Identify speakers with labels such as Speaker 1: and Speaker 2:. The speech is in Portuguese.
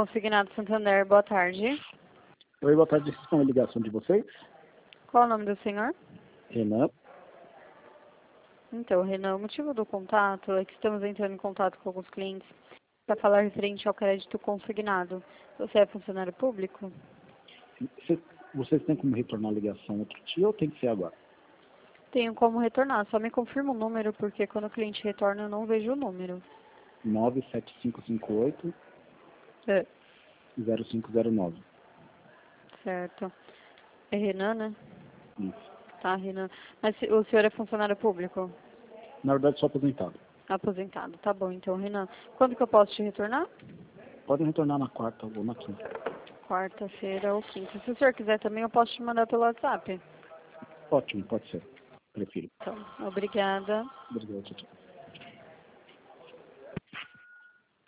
Speaker 1: Consignado Santander, boa tarde.
Speaker 2: Oi, boa tarde. Vocês estão em ligação de vocês?
Speaker 1: Qual o nome do senhor?
Speaker 2: Renan.
Speaker 1: Então, Renan, o motivo do contato é que estamos entrando em contato com alguns clientes para falar referente ao crédito consignado. Você é funcionário público?
Speaker 2: Vocês têm como retornar a ligação outro dia ou tem que ser agora?
Speaker 1: Tenho como retornar, só me confirma o número, porque quando o cliente retorna eu não vejo o número.
Speaker 2: 97558
Speaker 1: É.
Speaker 2: 0509.
Speaker 1: Certo. É Renan, né?
Speaker 2: Isso.
Speaker 1: Tá, Renan. Mas o senhor é funcionário público?
Speaker 2: Na verdade, sou aposentado.
Speaker 1: Aposentado. Tá bom, então, Renan. Quando que eu posso te retornar?
Speaker 2: Podem retornar na quarta ou na quinta.
Speaker 1: Quarta-feira ou quinta. Se o senhor quiser também, eu posso te mandar pelo WhatsApp.
Speaker 2: Ótimo, pode ser. Prefiro.
Speaker 1: Então, obrigada.
Speaker 2: Obrigado, tchau, tchau.